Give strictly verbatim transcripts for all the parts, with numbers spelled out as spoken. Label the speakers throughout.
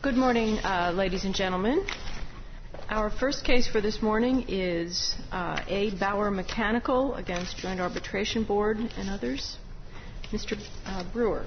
Speaker 1: Good morning, uh, ladies and gentlemen. Our first case for this morning is uh, A. Bauer Mechanical against Joint Arbitration Board and others. Mister Uh, Brewer.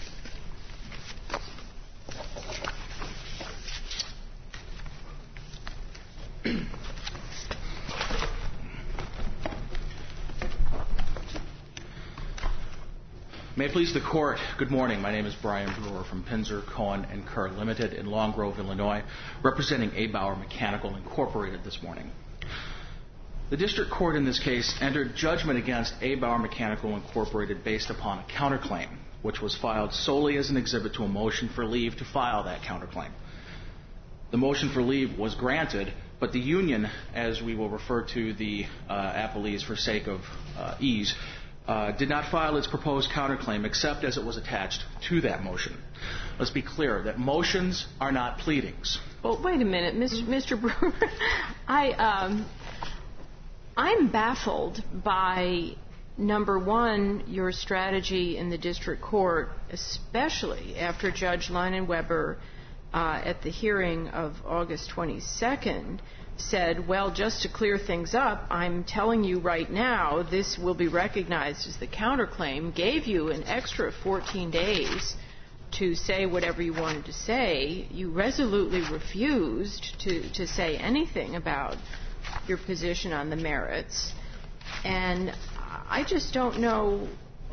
Speaker 2: May it please the Court, good morning. My name is Brian Brewer from Pinzer, Cohen and Kerr Limited in Long Grove, Illinois, representing A. Bauer Mechanical Incorporated this morning. The District Court in this case entered judgment against A. Bauer Mechanical Incorporated based upon a counterclaim, which was filed solely as an exhibit to a motion for leave to file that counterclaim. The motion for leave was granted, but the union, as we will refer to the uh, appellees for sake of uh, ease, Uh, did not file its proposed counterclaim except as it was attached to that motion. Let's be clear that motions are not pleadings.
Speaker 1: Well, wait a minute, Mister Brewer. I, um, I'm baffled by, number one, your strategy in the district court, especially after Judge Leinenweber uh, at the hearing of August twenty-second said, well, just to clear things up, I'm telling you right now this will be recognized as the counterclaim, gave you an extra fourteen days to say whatever you wanted to say. You resolutely refused to, to say anything about your position on the merits. And I just don't know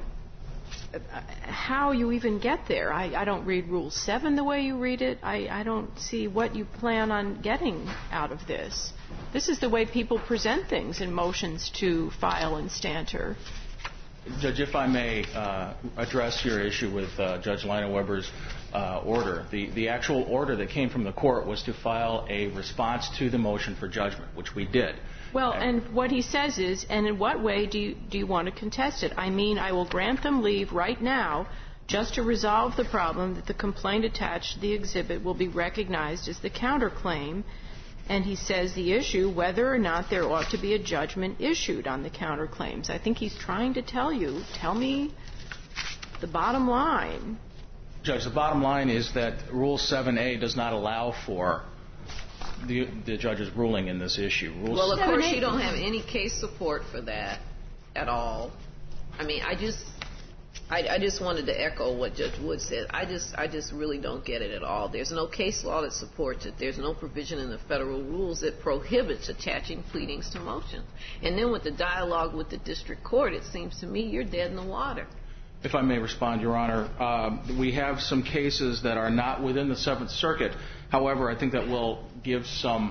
Speaker 1: how you even get there. I, I don't read Rule seven the way you read it. I, I don't see what you plan on getting out of this. This is the way people present things in motions to file in stanter.
Speaker 2: Judge, if I may uh, address your issue with uh, Judge Leinenweber's uh, order. The, the actual order that came from the court was to file a response to the motion for judgment, which we did.
Speaker 1: Well, and what he says is, and in what way do you, do you want to contest it? I mean, I will grant them leave right now just to resolve the problem that the complaint attached to the exhibit will be recognized as the counterclaim. And he says the issue, whether or not there ought to be a judgment issued on the counterclaims. I think he's trying to tell you, tell me the bottom line.
Speaker 2: Judge, the bottom line is that Rule seven A does not allow for the, the judge's ruling in this issue. Rule
Speaker 3: well, of course, you don't have any case support for that at all. I mean, I just, I, I just wanted to echo what Judge Wood said. I just, I just really don't get it at all. There's no case law that supports it. There's no provision in the federal rules that prohibits attaching pleadings to motions. And then with the dialogue with the district court, it seems to me you're dead in the water.
Speaker 2: If I may respond, Your Honor, um, we have some cases that are not within the Seventh Circuit. However, I think that will give some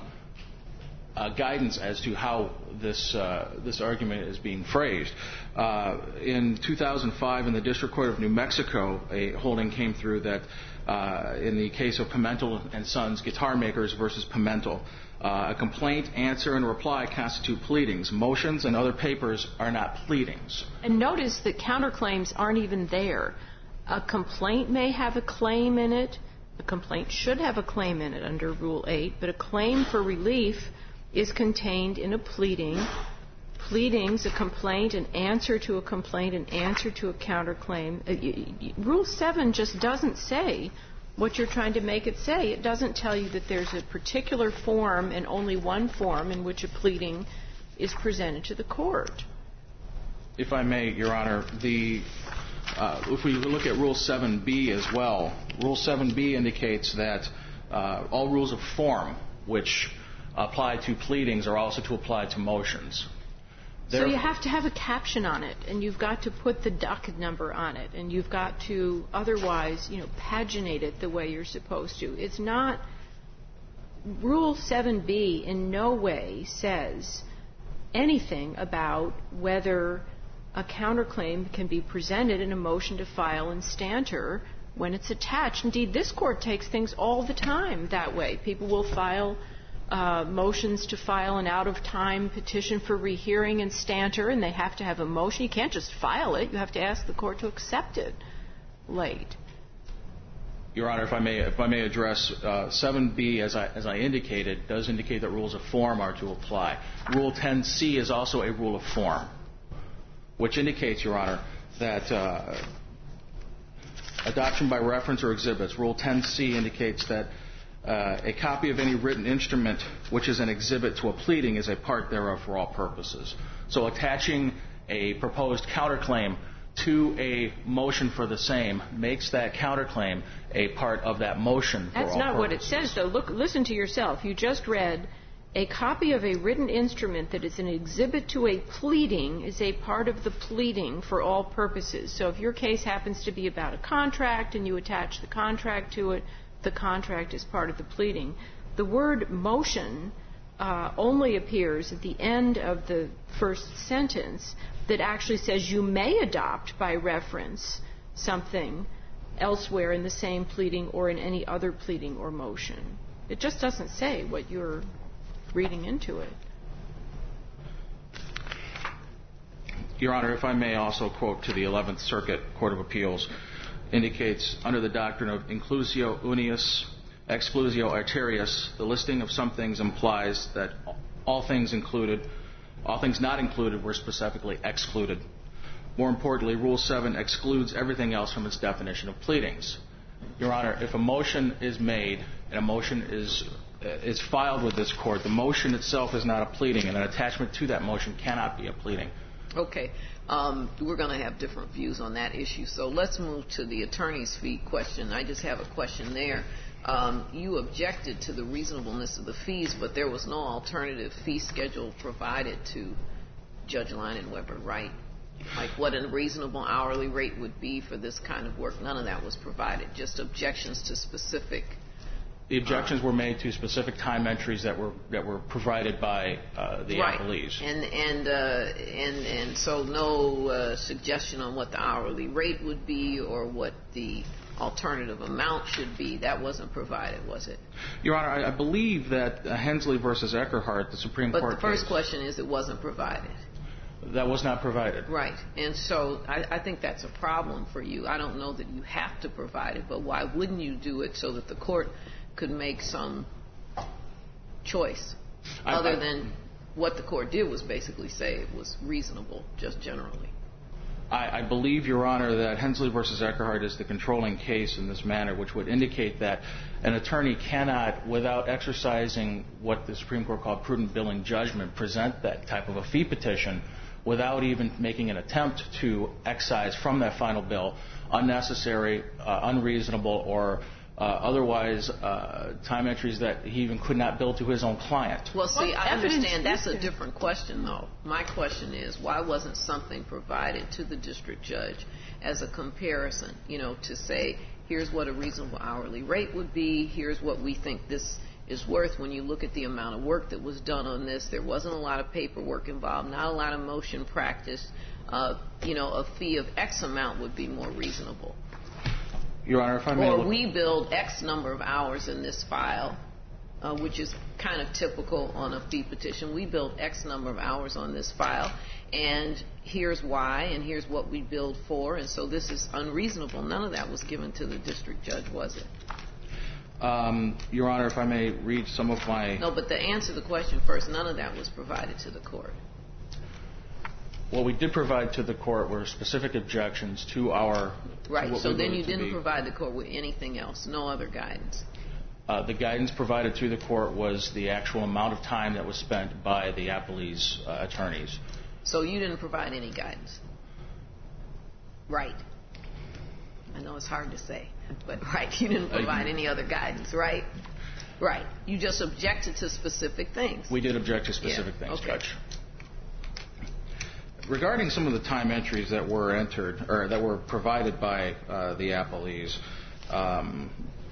Speaker 2: uh, guidance as to how this uh, this argument is being phrased. Uh, in two thousand five, in the District Court of New Mexico, a holding came through that uh, in the case of Pimentel and Sons Guitar Makers versus Pimentel, uh, a complaint, answer, and reply constitute pleadings. Motions and other papers are not pleadings.
Speaker 1: And notice that counterclaims aren't even there. A complaint may have a claim in it. A complaint should have a claim in it under Rule eight, but a claim for relief is contained in a pleading. Pleadings, a complaint, an answer to a complaint, an answer to a counterclaim. Rule seven just doesn't say what you're trying to make it say. It doesn't tell you that there's a particular form and only one form in which a pleading is presented to the court.
Speaker 2: If I may, Your Honor, the uh, if we look at Rule seven B as well, Rule seven B indicates that uh, all rules of form which apply to pleadings are also to apply to motions.
Speaker 1: So you have to have a caption on it, and you've got to put the docket number on it, and you've got to otherwise, you know, paginate it the way you're supposed to. It's not – Rule seven B in no way says anything about whether a counterclaim can be presented in a motion to file in stanter when it's attached. Indeed, this Court takes things all the time that way. People will file – Uh, motions to file an out-of-time petition for rehearing in stanter, and they have to have a motion. You can't just file it. You have to ask the court to accept it late.
Speaker 2: Your Honor, if I may, if I may address uh, seven B, as I, as I indicated, does indicate that rules of form are to apply. Rule ten C is also a rule of form, which indicates, Your Honor, that uh, adoption by reference or exhibits. Rule ten C indicates that Uh, a copy of any written instrument which is an exhibit to a pleading is a part thereof for all purposes. So attaching a proposed counterclaim to a motion for the same makes that counterclaim a part of that motion for all purposes.
Speaker 1: That's not what it says, though. Look, listen to yourself. You just read, a copy of a written instrument that is an exhibit to a pleading is a part of the pleading for all purposes. So if your case happens to be about a contract and you attach the contract to it, the contract is part of the pleading. The word motion uh, only appears at the end of the first sentence that actually says you may adopt by reference something elsewhere in the same pleading or in any other pleading or motion. It just doesn't say what you're reading into it.
Speaker 2: Your Honor, if I may also quote to the eleventh Circuit Court of Appeals, indicates under the doctrine of inclusio unius, exclusio arterius, the listing of some things implies that all things included, all things not included were specifically excluded. More importantly, Rule seven excludes everything else from its definition of pleadings. Your Honor, if a motion is made and a motion is is filed with this court, the motion itself is not a pleading, and an attachment to that motion cannot be a pleading.
Speaker 3: Okay. Um, we're going to have different views on that issue. So let's move to the attorney's fee question. I just have a question there. Um, you objected to the reasonableness of the fees, but there was no alternative fee schedule provided to Judge Leinenweber, right? Like what a reasonable hourly rate would be for this kind of work. None of that was provided, just objections to specific.
Speaker 2: The objections uh, were made to specific time entries that were that were provided by uh, the
Speaker 3: right.
Speaker 2: appellees.
Speaker 3: And and uh, and and so no uh, suggestion on what the hourly rate would be or what the alternative amount should be. That wasn't provided, was it?
Speaker 2: Your Honor, I, I believe that uh, Hensley versus Eckerhart, the Supreme
Speaker 3: but
Speaker 2: Court
Speaker 3: But the first
Speaker 2: case,
Speaker 3: question is it wasn't provided.
Speaker 2: That was not provided.
Speaker 3: Right. And so I, I think that's a problem for you. I don't know that you have to provide it, but why wouldn't you do it so that the court could make some choice I, other I, than what the court did was basically say it was reasonable, just generally?
Speaker 2: I, I believe, Your Honor, that Hensley versus Eckerhart is the controlling case in this manner, which would indicate that an attorney cannot, without exercising what the Supreme Court called prudent billing judgment, present that type of a fee petition without even making an attempt to excise from that final bill unnecessary, uh, unreasonable, or uh, otherwise uh, time entries that he even could not bill to his own client.
Speaker 3: Well, see, I understand that's a different question, though. My question is, why wasn't something provided to the district judge as a comparison, you know, to say, here's what a reasonable hourly rate would be, here's what we think this is worth when you look at the amount of work that was done on this. There wasn't a lot of paperwork involved, not a lot of motion practice. Uh, you know, a fee of X amount would be more reasonable.
Speaker 2: Your Honor, if I may...
Speaker 3: Or
Speaker 2: look-
Speaker 3: we build X number of hours in this file, uh, which is kind of typical on a fee petition. We build X number of hours on this file, and here's why, and here's what we billed for, and so this is unreasonable. None of that was given to the district judge, was it?
Speaker 2: Um, Your Honor, if I may read some of my...
Speaker 3: No, but to answer the question first, none of that was provided to the court.
Speaker 2: What we did provide to the court were specific objections to our...
Speaker 3: Right,
Speaker 2: to
Speaker 3: so then you didn't
Speaker 2: be.
Speaker 3: provide the court with anything else, no other guidance.
Speaker 2: Uh, the guidance provided to the court was the actual amount of time that was spent by the appellee's uh, attorneys.
Speaker 3: So you didn't provide any guidance? Right. I know it's hard to say, but right, you didn't provide uh, any other guidance, right? Right. You just objected to specific things.
Speaker 2: We did object to specific
Speaker 3: yeah.
Speaker 2: things,
Speaker 3: okay.
Speaker 2: Judge. Regarding some of the time entries that were entered or that were provided by uh, the appellees, um,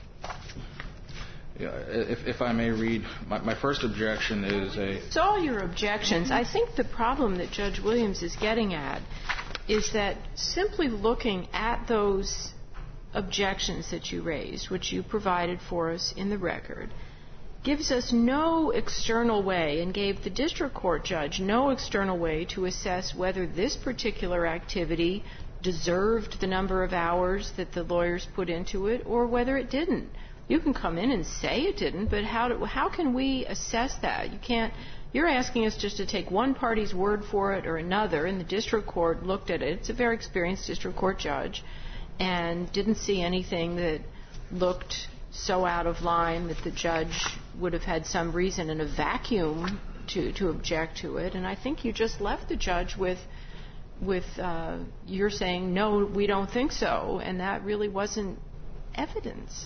Speaker 2: if, if I may read, my, my first objection is a...
Speaker 1: It's all your objections. I think the problem that Judge Williams is getting at is that simply looking at those objections that you raised, which you provided for us in the record, gives us no external way and gave the district court judge no external way to assess whether this particular activity deserved the number of hours that the lawyers put into it or whether it didn't. You can come in and say it didn't, but how do, how can we assess that? You can't. You're asking us just to take one party's word for it or another, and the district court looked at it. It's a very experienced district court judge and didn't see anything that looked so out of line that the judge would have had some reason in a vacuum to, to object to it. And I think you just left the judge with, with uh, you're saying, no, we don't think so, and that really wasn't evidence.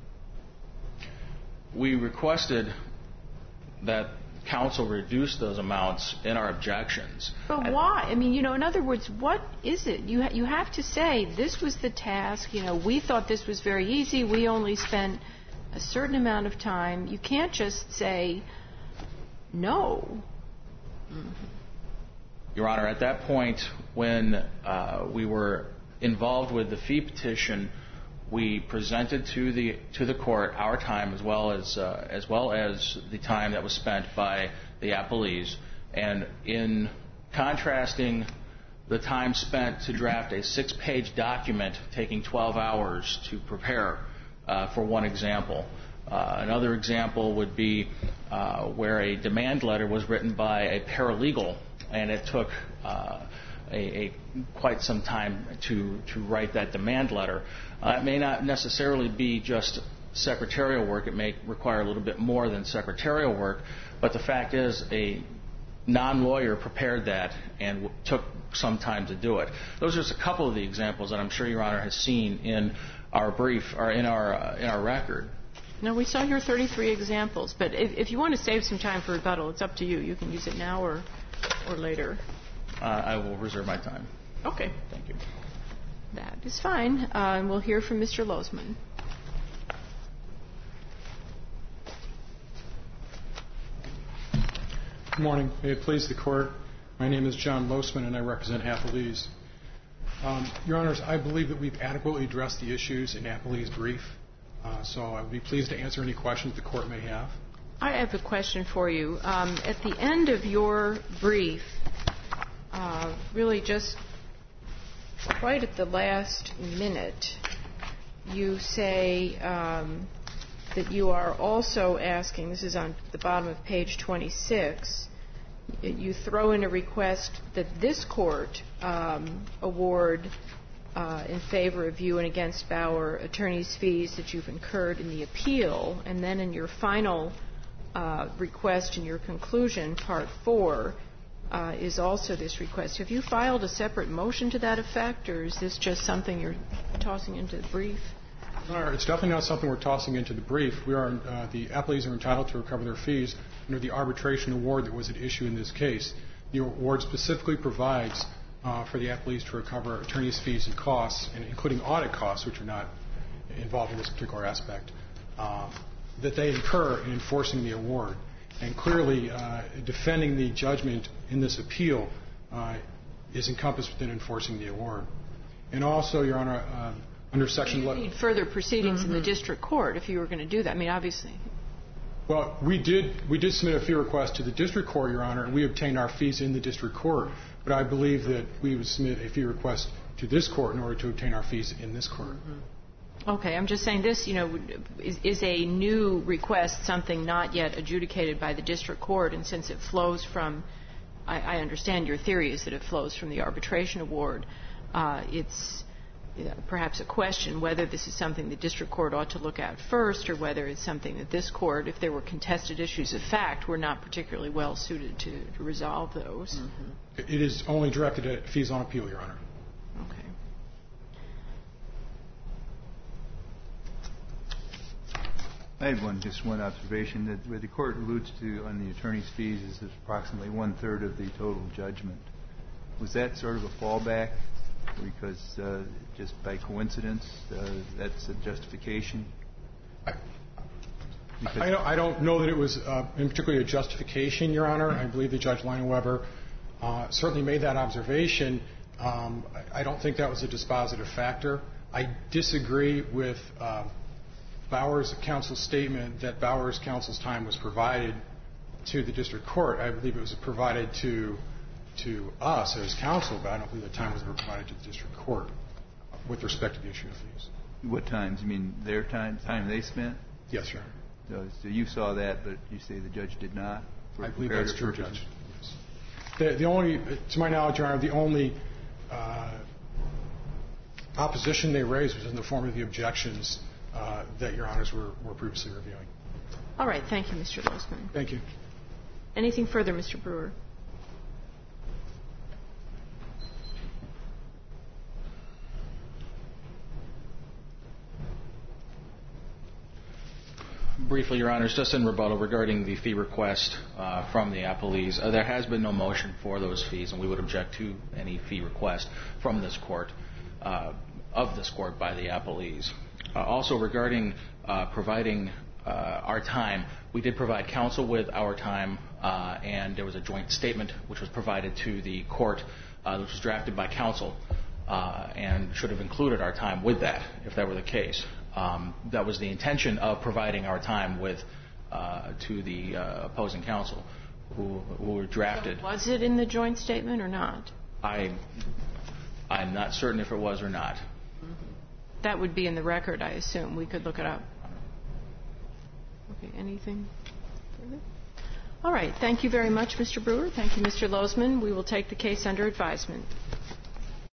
Speaker 2: We requested that counsel reduce those amounts in our objections.
Speaker 1: But why? I mean, you know, in other words, what is it? You ha- you have to say, this was the task, you know, we thought this was very easy, we only spent a certain amount of time. You can't just say no.
Speaker 2: Mm-hmm. Your Honor, at that point when uh, we were involved with the fee petition, we presented to the to the court our time as well as uh, as well as the time that was spent by the appellees, and in contrasting the time spent to draft a six-page document taking twelve hours to prepare, uh, for one example. Uh, another example would be uh, where a demand letter was written by a paralegal, and it took uh, a, a quite some time to to write that demand letter. Uh, it may not necessarily be just secretarial work. It may require a little bit more than secretarial work. But the fact is, a non-lawyer prepared that and w- took some time to do it. Those are just a couple of the examples that I'm sure Your Honor has seen in our brief or in our uh, in our record.
Speaker 1: No, we saw your thirty-three examples. But if, if you want to save some time for rebuttal, it's up to you. You can use it now or or later.
Speaker 2: Uh, I will reserve my time.
Speaker 1: Okay.
Speaker 2: Thank you.
Speaker 1: That is fine. Uh, and we'll hear from Mister Lozman.
Speaker 4: Good morning. May it please the Court. My name is John Losman, and I represent Appellees. Um, Your Honors, I believe that we've adequately addressed the issues in Appellee's brief, uh, so I would be pleased to answer any questions the Court may have.
Speaker 1: I have a question for you. Um, at the end of your brief, uh, really just right at the last minute, you say um, that you are also asking, this is on the bottom of page twenty-six, you throw in a request that this court um, award uh, in favor of you and against Bauer attorney's fees that you've incurred in the appeal, and then in your final uh, request in your conclusion, part four, Uh, is also this request. Have you filed a separate motion to that effect, or is this just something you're tossing into the brief?
Speaker 4: No, it's definitely not something we're tossing into the brief. We are, uh, the appellees are entitled to recover their fees under the arbitration award that was at issue in this case. The award specifically provides uh, for the appellees to recover attorney's fees and costs, and including audit costs, which are not involved in this particular aspect, uh, that they incur in enforcing the award. And clearly, uh, defending the judgment in this appeal uh, is encompassed within enforcing the award. And also, Your Honor, uh, under Section...
Speaker 1: You need further proceedings mm-hmm. in the district court if you were going to do that. I mean, obviously.
Speaker 4: Well, we did we did submit a fee request to the district court, Your Honor, and we obtained our fees in the district court. But I believe that we would submit a fee request to this court in order to obtain our fees in this court.
Speaker 1: Mm-hmm. Okay, I'm just saying this, you know, is, is a new request something not yet adjudicated by the district court, and since it flows from, I, I understand your theory is that it flows from the arbitration award, uh, it's you know, perhaps a question whether this is something the district court ought to look at first, or whether it's something that this court, if there were contested issues of fact, were not particularly well suited to, to resolve those.
Speaker 4: Mm-hmm. It is only directed at fees on appeal, Your Honor.
Speaker 1: Okay.
Speaker 5: I had one, just one observation that where the court alludes to on the attorney's fees is approximately one third of the total judgment. Was that sort of a fallback? Because uh, just by coincidence, uh, that's a justification?
Speaker 4: I, I, don't, I don't know that it was uh, in particularly a justification, Your Honor. I believe that Judge Leinweber uh, certainly made that observation. Um, I, I don't think that was a dispositive factor. I disagree with uh, Bauer's counsel's statement that Bauer's counsel's time was provided to the district court. I believe it was provided to to us as counsel, but I don't believe the time was ever provided to the district court with respect to the issue of fees.
Speaker 5: What times? You mean their time, time they spent?
Speaker 4: Yes, Your Honor.
Speaker 5: So, so you saw that, but you say the judge did not?
Speaker 4: I believe that's true, Judge. Yes. The, the only, to my knowledge, Your Honor, the only uh, opposition they raised was in the form of the objections uh, that Your Honors were, were previously reviewing.
Speaker 1: All right. Thank you, Mister Lozman.
Speaker 4: Thank you.
Speaker 1: Anything further, Mister Brewer?
Speaker 2: Briefly, Your Honors, just in rebuttal regarding the fee request uh, from the appellees, uh, there has been no motion for those fees, and we would object to any fee request from this court, uh, of this court by the appellees. Uh, also, regarding uh, providing uh, our time, we did provide counsel with our time, uh, and there was a joint statement which was provided to the court, uh, which was drafted by counsel, uh, and should have included our time with that, if that were the case. Um, that was the intention of providing our time with uh, to the uh, opposing counsel who, who were drafted.
Speaker 1: So was it in the joint statement or not?
Speaker 2: I, I'm not certain if it was or not.
Speaker 1: Mm-hmm. That would be in the record, I assume. We could look it up. Okay, anything further? All right. Thank you very much, Mister Brewer. Thank you, Mister Lozman. We will take the case under advisement.